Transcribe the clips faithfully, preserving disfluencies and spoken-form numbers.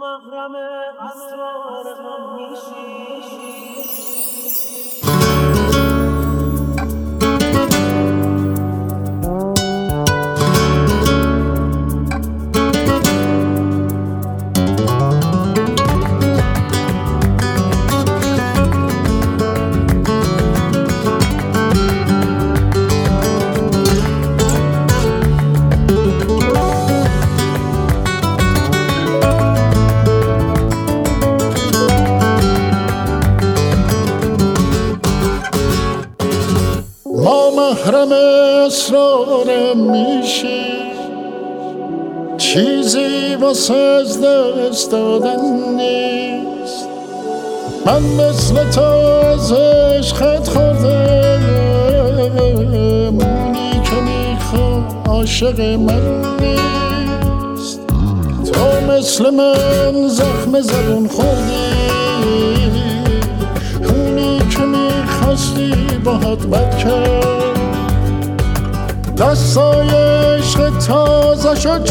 محرم اسرار غم میشی. ما محرم اسرارم میشی، چیزی واسه از دست دادن نیست. من مثل تو از عشقت خوردم، اونی که میخوام عاشق من نیست. تو مثل من زخم زبون خوردی، اونی که میخواستی باهات بد کرد. دستای عشق تازه شد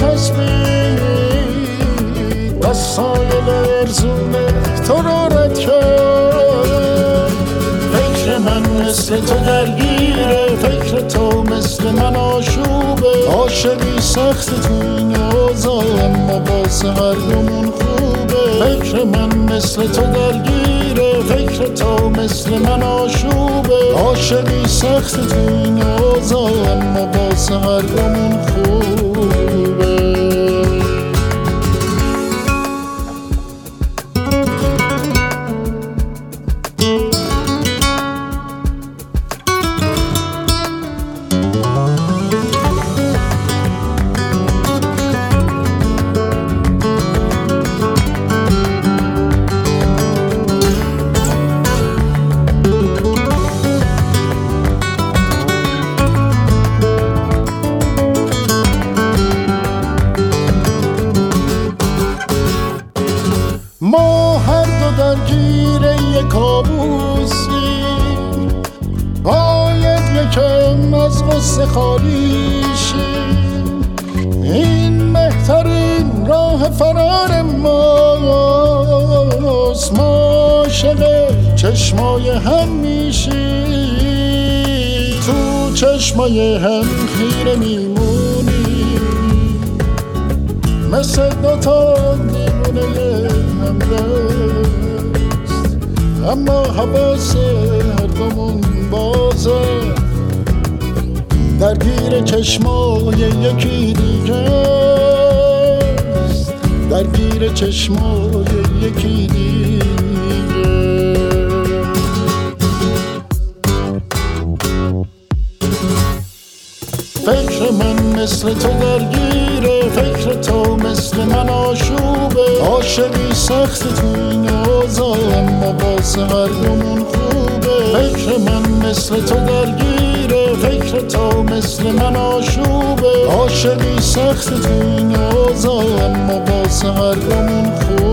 چسبید، دستای لرزونه تو رو رد کرد. فکر من مثل تو درگیره، فکر تو مثل من آشوبه. عاشقی سخت تو این اوضاع، اما واسه هر دومون خوبه. فکر من مثل تو درگیره، فکر تو مثل من آشوبه. عاشقی سخت تو این اوضاع، اما واسه هر دومون خوبه. ما هر دو درگیر یک کابوسیم، باید یکم از غصه خالی شیم. این بهترین راه فرار ماست، ما عاشق چشمای هم میشیم. تو چشمای هم خیره میمونیم، مثل دوتا دیوونه هم دست. اما حواس هر دومون بازه، درگیر چشمای یکی دیگه است، درگیر چشمای یکی دیگه. فکر من مثل تو درگیره، فکر تو مثل من آشوبه. عاشقی سخت تو این اوضاع، اما واسه هر دومون خوبه. فکر من مثل تو درگیره، فکر تو مثل من آشوبه. عاشقی سخت تو این اوضاع، اما واسه هر دومون خوبه.